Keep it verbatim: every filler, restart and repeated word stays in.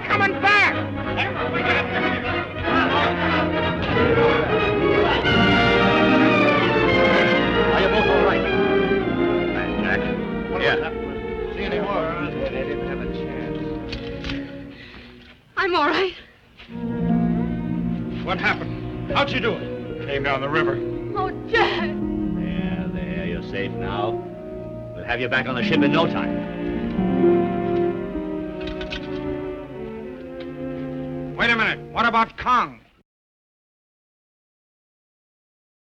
coming back! Are you both all right? Hi, Jack. What Yeah. happened? See any more? They didn't have a chance. I'm all right. What happened? How'd you do it? Came down the river. Oh, Jack. There, there, you're safe now. We'll have you back on the ship in no time. Wait a minute. What about Kong?